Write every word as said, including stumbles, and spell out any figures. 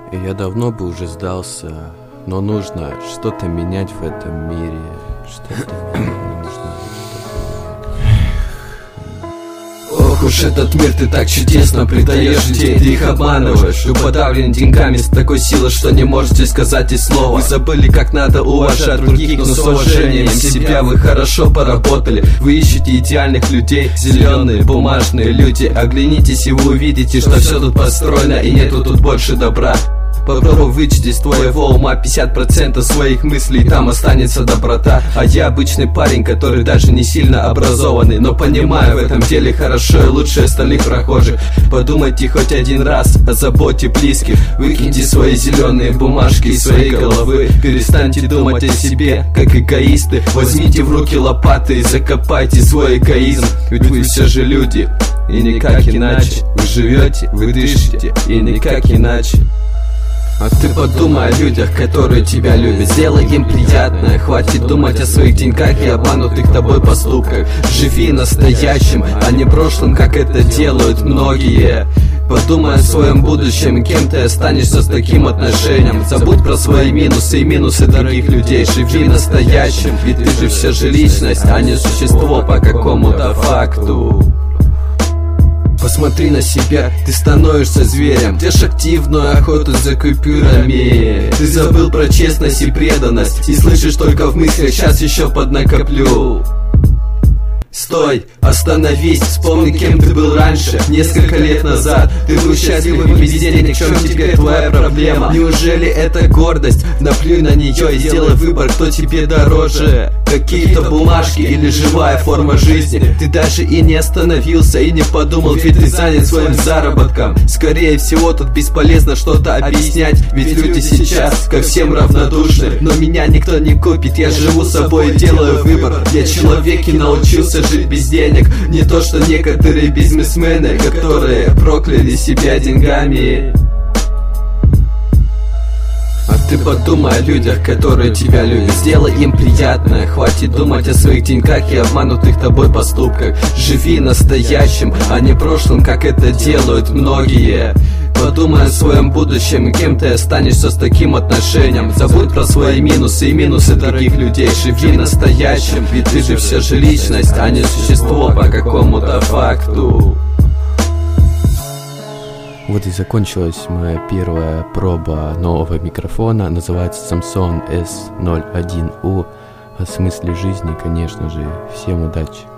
И я давно бы уже сдался, но нужно что-то менять в этом мире. Что-то нужно что-то Ох уж этот мир, ты так чудесно предаешь людей, ты их обманываешь. Вы подавлены деньгами с такой силой, что не можете сказать и слова. Вы забыли, как надо уважать других, но с уважением себя вы хорошо поработали. Вы ищете идеальных людей, зеленые бумажные люди. Оглянитесь и вы увидите, что все тут построено и нету тут больше добра. Попробуй вычесть из твоего ума пятьдесят процентов своих мыслей, там останется доброта. А я обычный парень, который даже не сильно образованный, но понимаю в этом деле хорошо и лучше остальных прохожих. Подумайте хоть один раз о заботе близких. Выкиньте свои зеленые бумажки из своей головы. Перестаньте думать о себе, как эгоисты. Возьмите в руки лопаты и закопайте свой эгоизм. Ведь вы все же люди, и никак иначе. Вы живете, вы дышите, и никак иначе. А ты подумай о людях, которые тебя любят. Сделай им приятное. Хватит думать о своих деньгах и обманутых тобой поступках. Живи настоящим, а не прошлым, как это делают многие. Подумай о своем будущем, кем ты останешься с таким отношением. Забудь про свои минусы и минусы других людей. Живи настоящим, ведь ты же все же личность, а не существо по какому-то факту. Посмотри на себя, ты становишься зверем. Держишь активную охоту за купюрами. Ты забыл про честность и преданность, и слышишь только в мыслях: сейчас еще поднакоплю. Стой, остановись, вспомни, кем ты был раньше, несколько лет назад. Ты был счастливым без денег, в чем теперь твоя проблема? Неужели это гордость? Наплюй на нее и сделай выбор, кто тебе дороже. Какие-то бумажки или живая форма жизни. Ты даже и не остановился, и не подумал, ведь ты занят своим заработком. Скорее всего, тут бесполезно что-то объяснять, ведь люди сейчас ко всем равнодушны. Но меня никто не купит, я живу собой и делаю выбор. Я человек и научился жить без денег. Не то что некоторые бизнесмены, которые прокляли себя деньгами. А ты подумай о людях, которые тебя любят. Сделай им приятное. Хватит думать о своих деньгах и обманутых тобой поступках. Живи настоящим, а не прошлым, как это делают многие. Подумай о своем будущем, кем ты останешься с таким отношением. Забудь про свои минусы и минусы других людей. Живи настоящим, ведь ты же все же личность, а не существо по какому-то факту. Вот и закончилась моя первая проба нового микрофона. Называется Samson эс ноль один у. О смысле жизни, конечно же. Всем удачи!